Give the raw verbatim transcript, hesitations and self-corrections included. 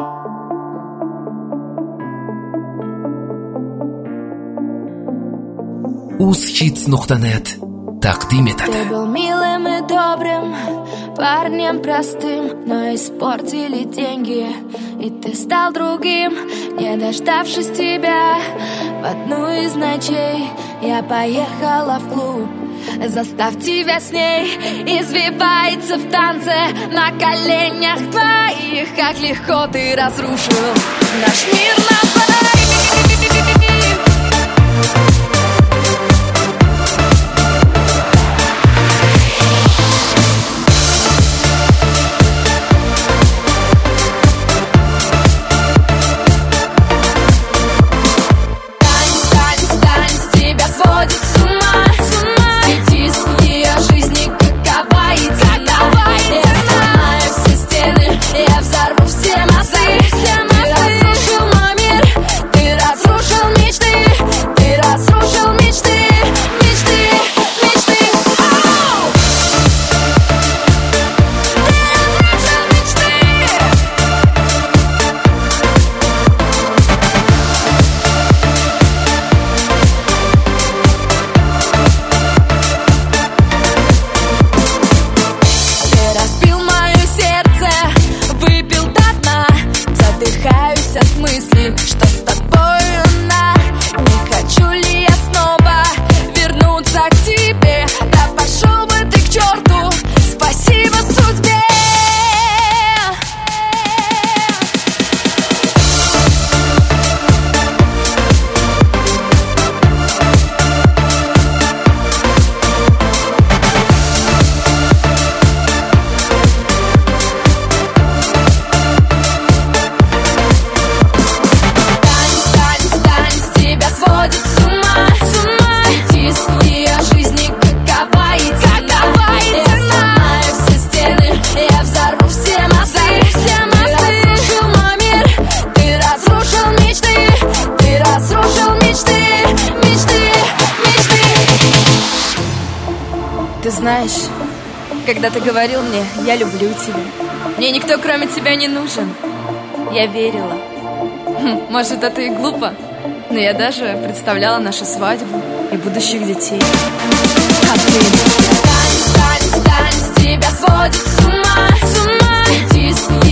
Uzhits nuqta net taqdim etadi. Ты был милым и добрым, парнем простым, но испортили деньги, и ты стал другим. Не дождавшись тебя в одну из ночей, я поехала в клуб. Застав тебя с ней, извивается в танце на коленях твоих. Как легко ты разрушил наш мир на двоих. Что с тобою на? Не хочу ли я снова вернуться к тебе? Да пошел бы ты к черту, спасибо судьбе. Ты знаешь, когда ты говорил мне, я люблю тебя, мне никто кроме тебя не нужен, я верила. Может, это и глупо, но я даже представляла нашу свадьбу и будущих детей. А ты... Стань, стань, стань, с тебя сводит с ума, с ума.